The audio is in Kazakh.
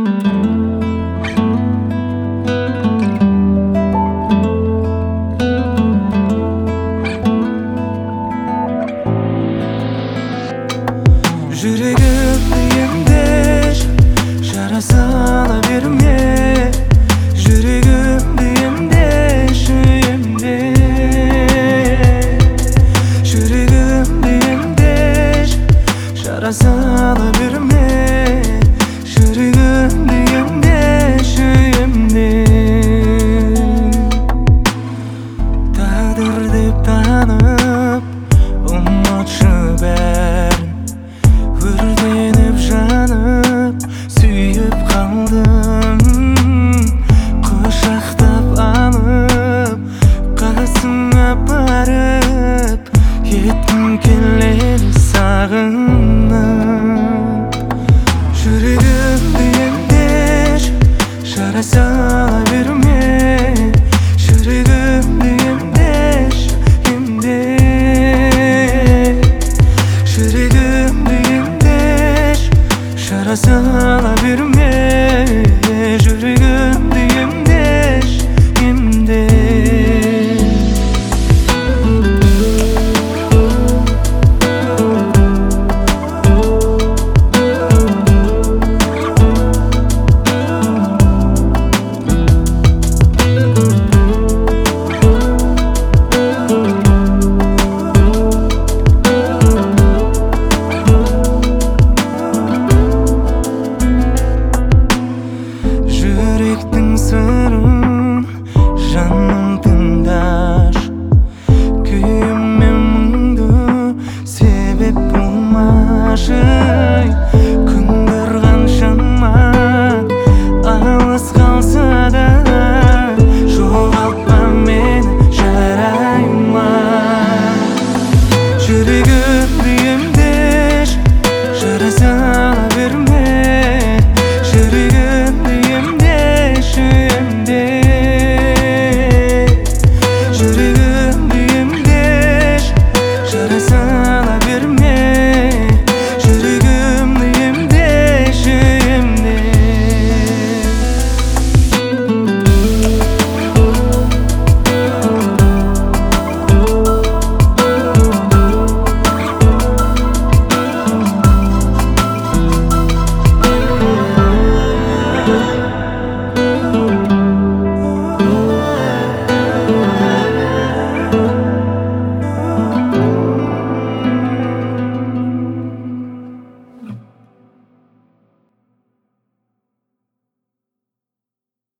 Жүрегімді емдеш, жара сала берме. Жүрегімді емдеш, емде. Жүрегімді емдеш, жара сала берме. Жүрегімді емдеш, емде. Тағдыр деп танып, ұмытшы бәрін. Өртеніп жанып, сүйіп қалдым. Құшақтап алып, қасыңа барып, еткім келеді сағынып. Жүрегімді емдеш, жара сала берме. Жүрегімді емдеш, емде. Жүрегімді емдеш, жара сала берме.